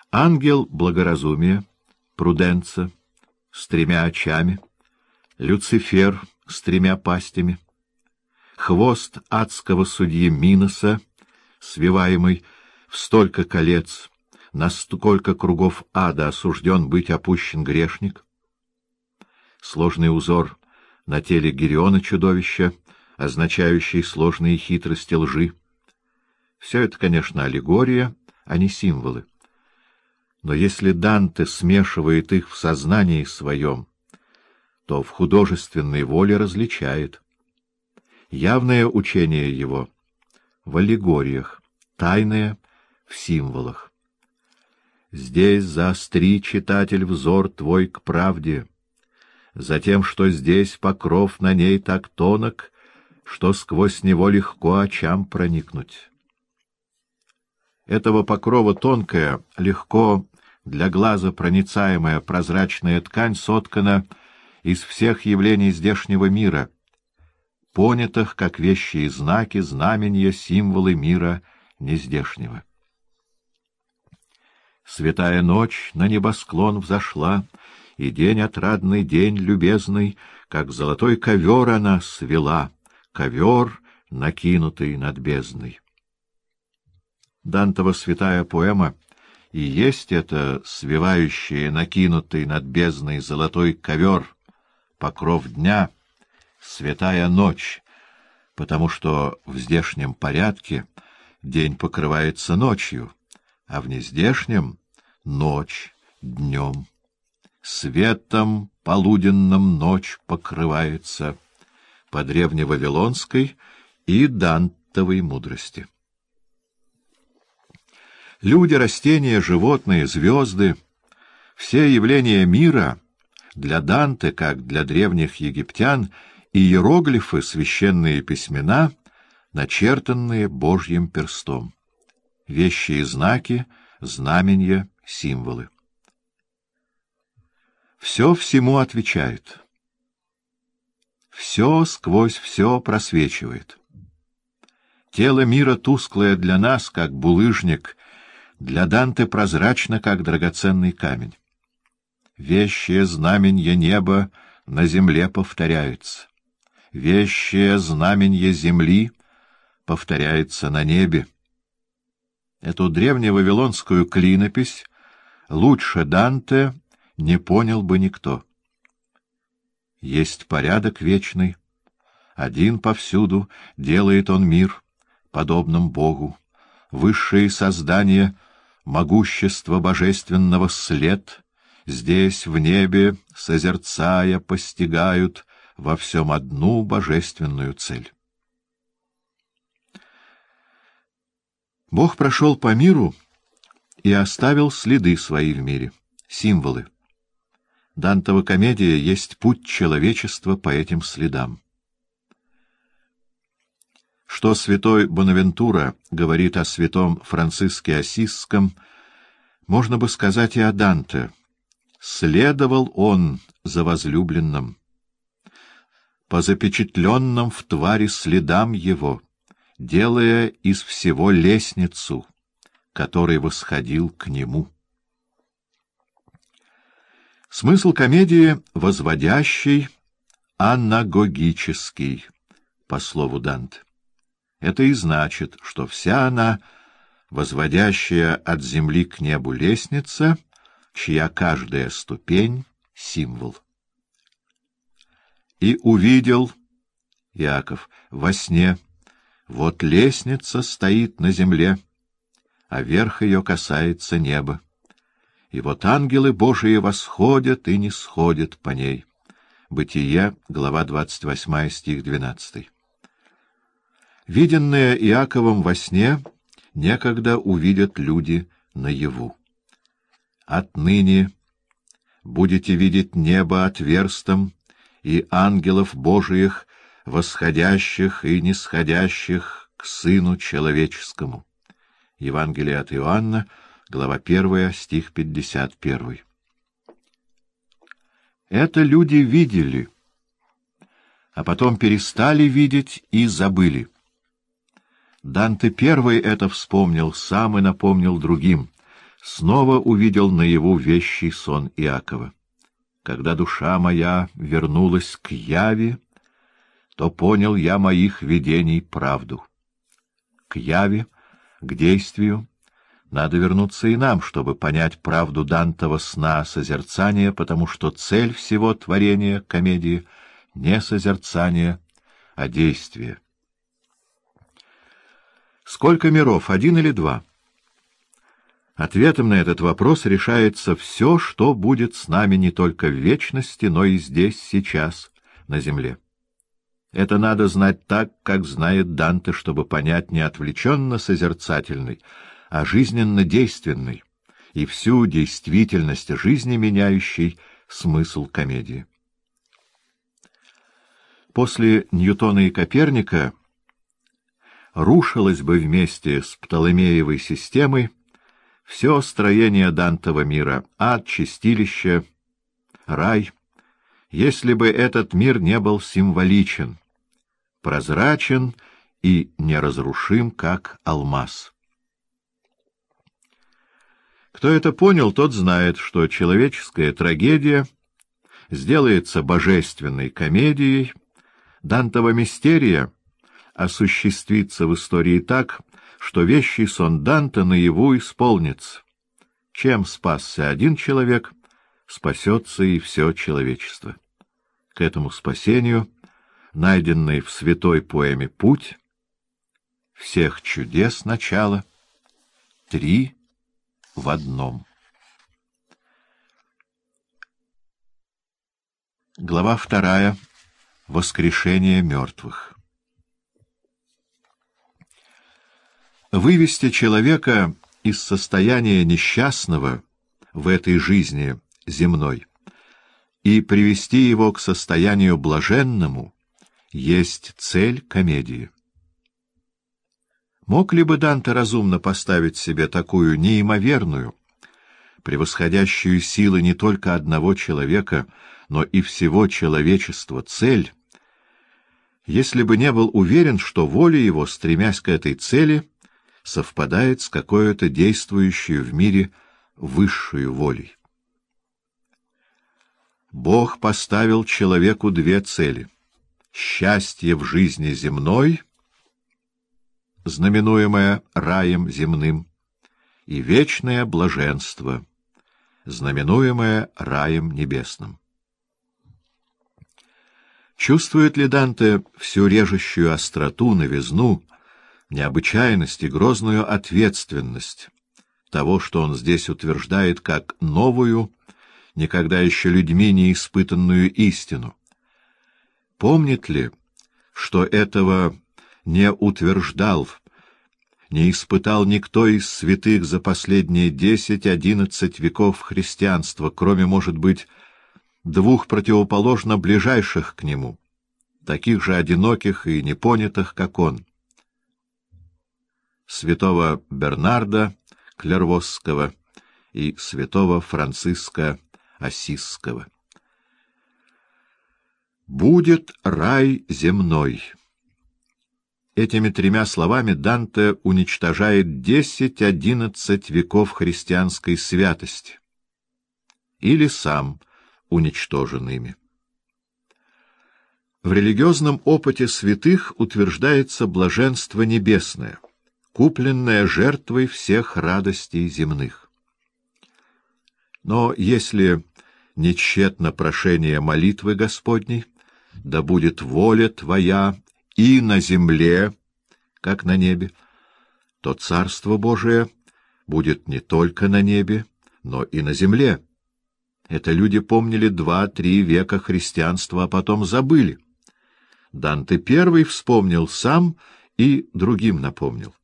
ангел благоразумия, Пруденца, с 3 очами, Люцифер с 3 пастями, хвост адского судьи Миноса, свиваемый в столько колец, на столько кругов ада осужден быть опущен грешник, сложный узор на теле Гериона чудовища, означающий сложные хитрости лжи. Все это, конечно, аллегория, а не символы. Но если Данте смешивает их в сознании своем, то в художественной воле различает. Явное учение его в аллегориях, тайное в символах. Здесь заостри, читатель, взор твой к правде, затем, что здесь покров на ней так тонок, что сквозь него легко очам проникнуть. Этого покрова тонкая, легко для глаза проницаемая прозрачная ткань соткана из всех явлений здешнего мира, понятых как вещи и знаки, знамения, символы мира нездешнего. Святая ночь на небосклон взошла, и день отрадный, день любезный, как золотой ковер она свела, ковер, накинутый над бездной. Дантова святая поэма и есть это свивающий, накинутый над бездной золотой ковер, покров дня, святая ночь, потому что в здешнем порядке день покрывается ночью, а в нездешнем — ночь днем. Светом полуденным ночь покрывается по древневавилонской и дантовой мудрости. Люди, растения, животные, звезды — все явления мира для Данте, как для древних египтян, иероглифы, священные письмена, начертанные Божьим перстом. Вещи и знаки, знаменья, символы. Все всему отвечает. Все сквозь все просвечивает. Тело мира тусклое для нас, как булыжник, для Данте прозрачно, как драгоценный камень. Вещие знаменья неба на земле повторяются. Вещие знаменья земли повторяется на небе. Эту древневавилонскую клинопись лучше Данте не понял бы никто. Есть порядок вечный, один повсюду делает он мир, подобным Богу. Высшие создания, могущество божественного след, здесь в небе, созерцая, постигают во всем одну божественную цель. Бог прошел по миру и оставил следы свои в мире, символы. Дантова комедия есть путь человечества по этим следам. Что святой Бонавентура говорит о святом Франциске Ассизском, можно бы сказать и о Данте. Следовал он за возлюбленным, по запечатленным в твари следам его, делая из всего лестницу, который восходил к нему. Смысл комедии — возводящий, анагогический, по слову Данте. Это и значит, что вся она — возводящая от земли к небу лестница, чья каждая ступень — символ. И увидел Иаков во сне: вот лестница стоит на земле, а верх ее касается неба. И вот ангелы Божии восходят и не сходят по ней. Бытие, глава 28, стих 12. Виденное Иаковом во сне некогда увидят люди наяву. Отныне будете видеть небо отверстым и ангелов Божиих, восходящих и нисходящих к Сыну Человеческому. Евангелие от Иоанна, глава 1, стих 51. Это люди видели, а потом перестали видеть и забыли. Данте первый это вспомнил сам и напомнил другим. снова увидел наяву вещий сон Иакова. Когда душа моя вернулась к яви, то понял я моих видений правду. К яви, к действию надо вернуться и нам, чтобы понять правду Дантова сна созерцания, потому что цель всего творения комедии — не созерцание, а действие. Сколько миров, один или два? Ответом на этот вопрос решается все, что будет с нами не только в вечности, но и здесь, сейчас, на земле. Это надо знать так, как знает Данте, чтобы понять не отвлеченно-созерцательный, а жизненно-действенный и всю действительность жизни меняющий смысл комедии. После Ньютона и Коперника рушилось бы вместе с Птолемеевой системой все строение Дантова мира, ад, чистилище, рай, если бы этот мир не был символичен, прозрачен и неразрушим, как алмаз. Кто это понял, тот знает, что человеческая трагедия сделается божественной комедией, Дантова мистерия осуществится в истории так, что вещий сон Данте наяву исполнится. Чем спасся один человек, спасется и все человечество. К этому спасению, найденный в святой поэме «Путь», всех чудес начала, 3 в одном. Глава 2. Воскрешение мертвых. Вывести человека из состояния несчастного в этой жизни земной и привести его к состоянию блаженному есть цель комедии. Мог ли бы Данте разумно поставить себе такую неимоверную, превосходящую силы не только одного человека, но и всего человечества цель, если бы не был уверен, что воля его, стремясь к этой цели, совпадает с какой-то действующей в мире высшей волей? Бог поставил человеку 2 цели — счастье в жизни земной, знаменуемое раем земным, и вечное блаженство, знаменуемое раем небесным. Чувствует ли Данте всю режущую остроту, новизну, необычайность и грозную ответственность того, что он здесь утверждает как новую, никогда еще людьми не испытанную истину? Помнит ли, что этого не утверждал, не испытал никто из святых за последние 10-11 веков христианства, кроме, может быть, 2 противоположно ближайших к нему, таких же одиноких и непонятых, как он: святого Бернарда Клервосского и святого Франциска Ассизского. «Будет рай земной». Этими 3 словами Данте уничтожает 10-11 веков христианской святости, или сам уничтожен ими. В религиозном опыте святых утверждается блаженство небесное, купленное жертвой всех радостей земных. Но если не тщетно прошение молитвы Господней, да будет воля Твоя и на земле, как на небе, то Царство Божие будет не только на небе, но и на земле. Это люди помнили 2-3 века христианства, а потом забыли. Данте первый вспомнил сам и другим напомнил.